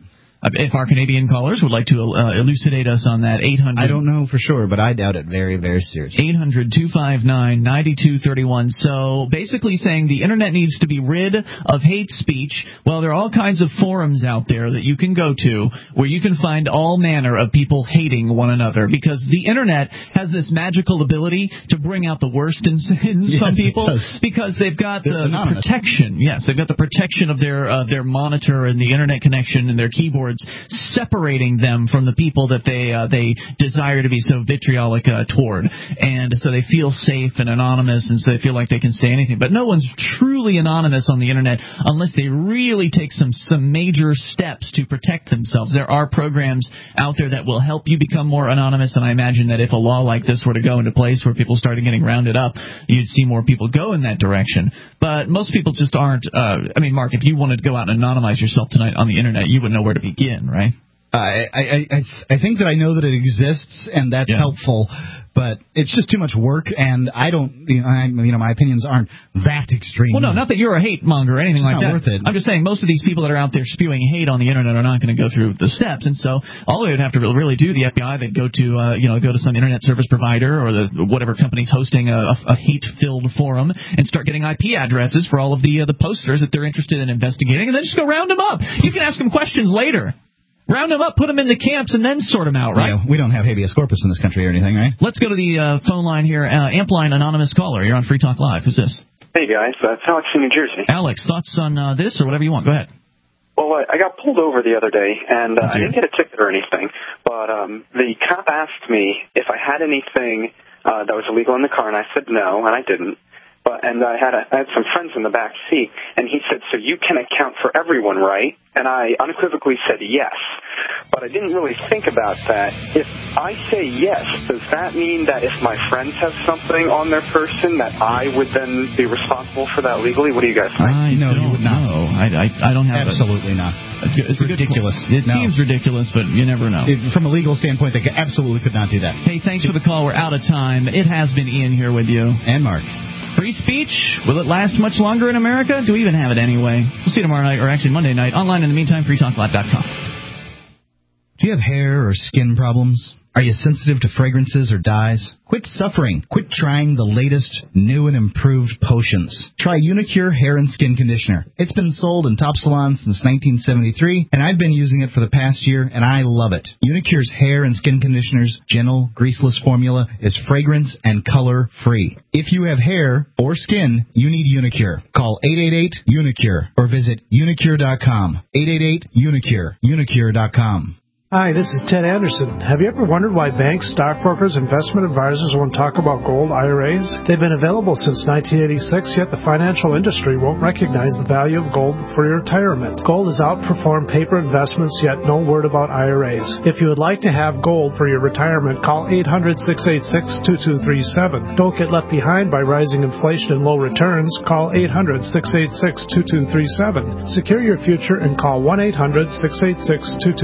If our Canadian callers would like to uh, elucidate us on that, eight hundred. I don't know for sure, but I doubt it very, very seriously. eight hundred, two five nine, nine two three one. So basically saying the Internet needs to be rid of hate speech. Well, there are all kinds of forums out there that you can go to where you can find all manner of people hating one another, because the Internet has this magical ability to bring out the worst in, in yes, some people does. because they've got the, the anonymous. protection. Yes, they've got the protection of their uh, their monitor and the Internet connection and their keyboards separating them from the people that they uh, they desire to be so vitriolic uh, toward. And so they feel safe and anonymous, and so they feel like they can say anything. But no one's truly anonymous on the Internet unless they really take some, some major steps to protect themselves. There are programs out there that will help you become more anonymous, and I imagine that if a law like this were to go into place where people started getting rounded up, you'd see more people go in that direction. But most people just aren't. Uh, I mean, Mark, if you wanted to go out and anonymize yourself tonight on the Internet, you wouldn't know where to begin, right? Uh, I, I, I, I think that I know that it exists, and that's yeah. helpful. But it's just too much work, and I don't, you know, I, you know, my opinions aren't that extreme. Well, no, not that you're a hate monger or anything it's like not that. Worth it. I'm just saying most of these people that are out there spewing hate on the Internet are not going to go through the steps, and so all they would have to really do, the F B I, they'd go to, uh, you know, go to some Internet service provider or the whatever company's hosting a, a hate-filled forum and start getting I P addresses for all of the uh, the posters that they're interested in investigating, and then just go round them up. You can ask them questions later. Round them up, put them in the camps, and then sort them out, right? Yeah, we don't have habeas corpus in this country or anything, right? Let's go to the uh, phone line here. Uh, Ampline, anonymous caller. You're on Free Talk Live. Who's this? Hey, guys. That's Alex in New Jersey. Alex, thoughts on uh, this or whatever you want? Go ahead. Well, I got pulled over the other day, and uh, I didn't get a ticket or anything, but um, the cop asked me if I had anything uh, that was illegal in the car, and I said no, and I didn't. But and I had a, I had some friends in the back seat, and he said, "So you can account for everyone, right?" And I unequivocally said yes. But I didn't really think about that. If I say yes, does that mean that if my friends have something on their person, that I would then be responsible for that legally? What do you guys think? I no, don't you would not. know. I, I, I don't have absolutely a, not. It's ridiculous. It no. seems ridiculous, but you never know. It, from a legal standpoint, they absolutely could not do that. Hey, thanks for the call. We're out of time. It has been Ian here with you. And Mark. Free speech, will it last much longer in America? Do we even have it anyway? We'll see you tomorrow night, or actually Monday night. Online in the meantime, free talk live dot com. Do you have hair or skin problems? Are you sensitive to fragrances or dyes? Quit suffering. Quit trying the latest, new and improved potions. Try Unicure Hair and Skin Conditioner. It's been sold in top salons since nineteen seventy-tee, and I've been using it for the past year, and I love it. Unicure's Hair and Skin Conditioner's gentle, greaseless formula is fragrance and color-free. If you have hair or skin, you need Unicure. Call eight eight eight, Unicure or visit unicure dot com. eight eight eight, Unicure. unicure dot com. Hi, this is Ted Anderson. Have you ever wondered why banks, stockbrokers, investment advisors won't talk about gold I R As? They've been available since nineteen eighty-six, yet the financial industry won't recognize the value of gold for your retirement. Gold has outperformed paper investments, yet no word about I R As. If you would like to have gold for your retirement, call eight hundred, six eight six, two two three seven. Don't get left behind by rising inflation and low returns. Call eight hundred, six eight six, two two three seven. Secure your future and call one eight hundred, six eight six, two two three seven.